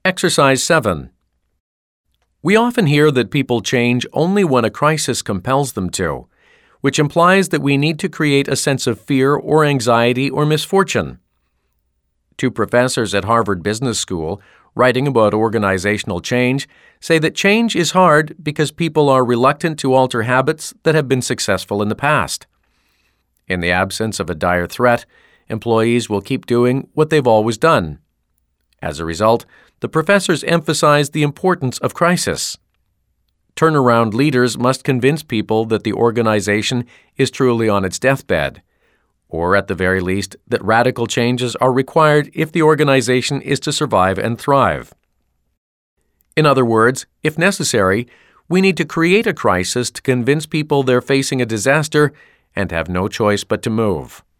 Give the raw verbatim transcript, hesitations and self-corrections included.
Exercise seven. We often hear that people change only when a crisis compels them to, which implies that we need to create a sense of fear or anxiety or misfortune. Two professors at Harvard Business School, writing about organizational change, say that change is hard because people are reluctant to alter habits that have been successful in the past. In the absence of a dire threat, employees will keep doing what they've always done. As a result, the professors emphasize the importance of crisis. Turnaround leaders must convince people that the organization is truly on its deathbed, or at the very least, that radical changes are required if the organization is to survive and thrive. In other words, if necessary, we need to create a crisis to convince people they're facing a disaster and have no choice but to move.